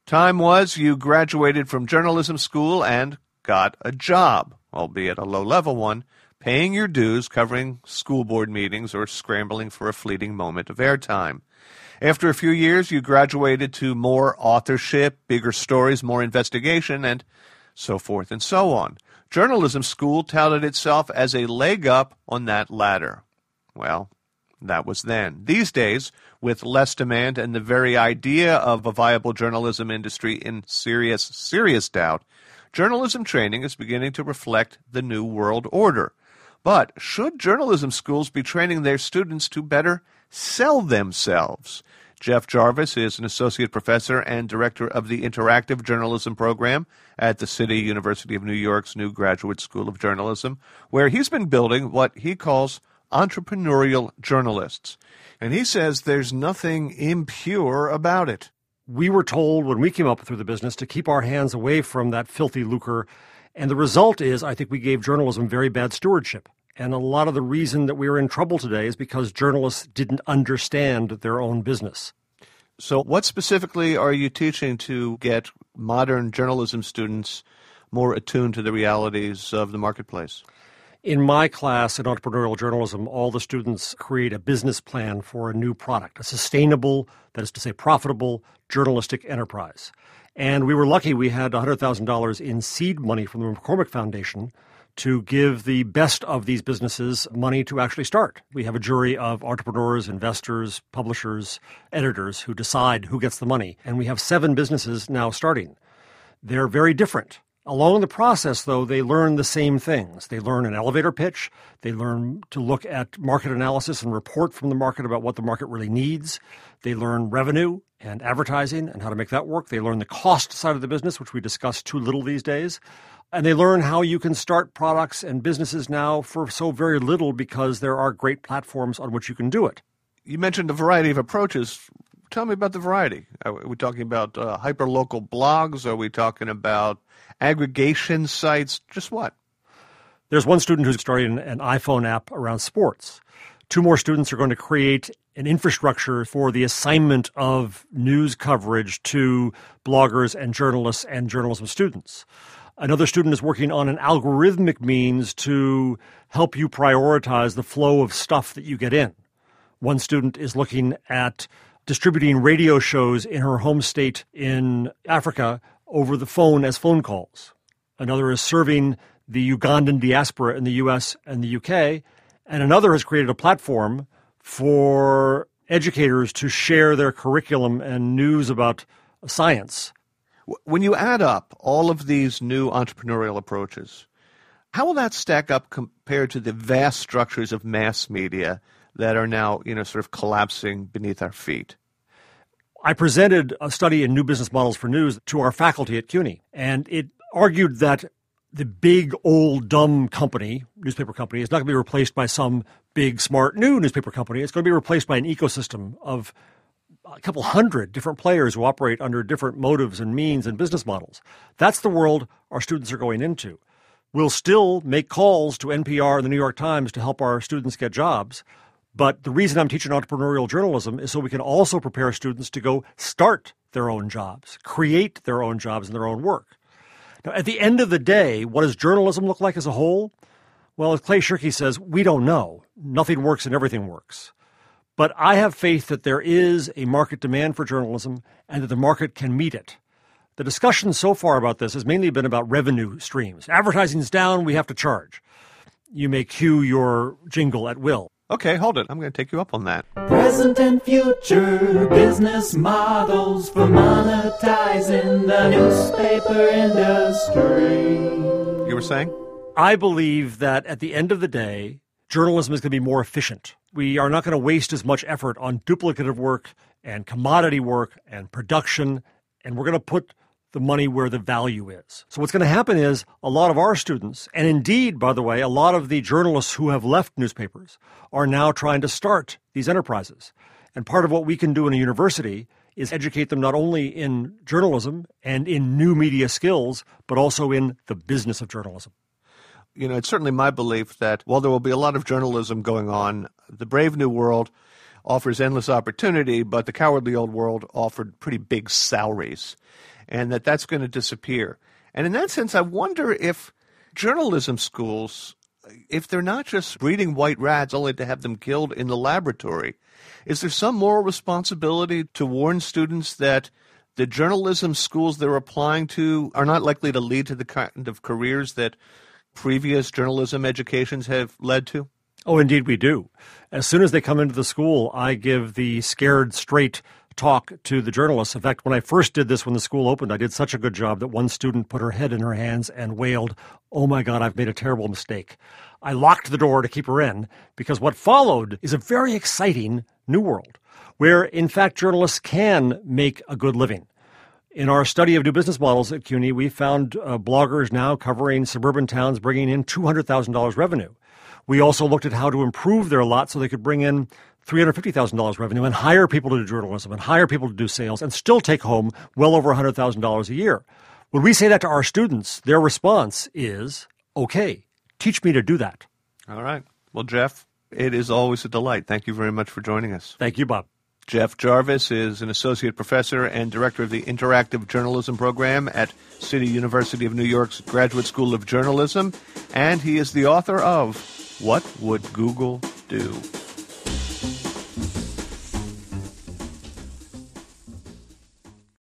Time was you graduated from journalism school and got a job, albeit a low-level one, paying your dues, covering school board meetings, or scrambling for a fleeting moment of airtime. After a few years, you graduated to more authorship, bigger stories, more investigation, and so forth and so on. Journalism school touted itself as a leg up on that ladder. Well, that was then. These days, with less demand and the very idea of a viable journalism industry in serious doubt, journalism training is beginning to reflect the new world order. But should journalism schools be training their students to better sell themselves? Jeff Jarvis is an associate professor and director of the Interactive Journalism Program at the City University of New York's new Graduate School of Journalism, where he's been building what he calls entrepreneurial journalists. And he says there's nothing impure about it. We were told when we came up through the business to keep our hands away from that filthy lucre. And the result is, I think we gave journalism very bad stewardship. And a lot of the reason that we're in trouble today is because journalists didn't understand their own business. So what specifically are you teaching to get modern journalism students more attuned to the realities of the marketplace? In my class in entrepreneurial journalism, all the students create a business plan for a new product, a sustainable, that is to say profitable, journalistic enterprise. And we were lucky we had $100,000 in seed money from the McCormick Foundation to give the best of these businesses money to actually start. We have a jury of entrepreneurs, investors, publishers, editors who decide who gets the money. And we have 7 businesses now starting. They're very different. Along the process, though, they learn the same things. They learn an elevator pitch. They learn to look at market analysis and report from the market about what the market really needs. They learn revenue and advertising and how to make that work. They learn the cost side of the business, which we discuss too little these days. And they learn how you can start products and businesses now for so very little because there are great platforms on which you can do it. You mentioned a variety of approaches. Tell me about the variety. Are we talking about hyper-local blogs? Are we talking about aggregation sites? Just what? There's one student who's starting an iPhone app around sports. 2 more students are going to create an infrastructure for the assignment of news coverage to bloggers and journalists and journalism students. Another student is working on an algorithmic means to help you prioritize the flow of stuff that you get in. One student is looking at distributing radio shows in her home state in Africa over the phone as phone calls. Another is serving the Ugandan diaspora in the U.S. and the U.K., and another has created a platform for educators to share their curriculum and news about science. When you add up all of these new entrepreneurial approaches, how will that stack up compared to the vast structures of mass media that are now, sort of collapsing beneath our feet? I presented a study in New Business Models for News to our faculty at CUNY, and it argued that the big, old, dumb newspaper company, is not going to be replaced by some big, smart, new newspaper company. It's going to be replaced by an ecosystem of a couple hundred different players who operate under different motives and means and business models. That's the world our students are going into. We'll still make calls to NPR and the New York Times to help our students get jobs. But the reason I'm teaching entrepreneurial journalism is so we can also prepare students to go start their own jobs, create their own jobs and their own work. Now, at the end of the day, what does journalism look like as a whole? Well, as Clay Shirky says, we don't know. Nothing works and everything works. But I have faith that there is a market demand for journalism and that the market can meet it. The discussion so far about this has mainly been about revenue streams. Advertising's down, we have to charge. You may cue your jingle at will. Okay, hold it. I'm going to take you up on that. Present and future business models for monetizing the newspaper industry. You were saying? I believe that at the end of the day, journalism is going to be more efficient. We are not going to waste as much effort on duplicative work and commodity work and production, and we're going to put the money where the value is. So what's going to happen is a lot of our students, and indeed, by the way, a lot of the journalists who have left newspapers are now trying to start these enterprises. And part of what we can do in a university is educate them not only in journalism and in new media skills, but also in the business of journalism. It's certainly my belief that while there will be a lot of journalism going on, the brave new world offers endless opportunity, but the cowardly old world offered pretty big salaries. and that's going to disappear. And in that sense, I wonder if journalism schools, if they're not just breeding white rats only to have them killed in the laboratory, is there some moral responsibility to warn students that the journalism schools they're applying to are not likely to lead to the kind of careers that previous journalism educations have led to? Oh, indeed we do. As soon as they come into the school, I give the scared straight talk to the journalists. In fact, when I first did this when the school opened, I did such a good job that one student put her head in her hands and wailed, "Oh my God, I've made a terrible mistake." I locked the door to keep her in because what followed is a very exciting new world where, in fact, journalists can make a good living. In our study of new business models at CUNY, we found bloggers now covering suburban towns bringing in $200,000 revenue. We also looked at how to improve their lot so they could bring in $350,000 revenue and hire people to do journalism and hire people to do sales and still take home well over $100,000 a year. When we say that to our students, their response is, okay, teach me to do that. All right. Well, Jeff, it is always a delight. Thank you very much for joining us. Thank you, Bob. Jeff Jarvis is an associate professor and director of the Interactive Journalism Program at City University of New York's Graduate School of Journalism, and he is the author of What Would Google Do?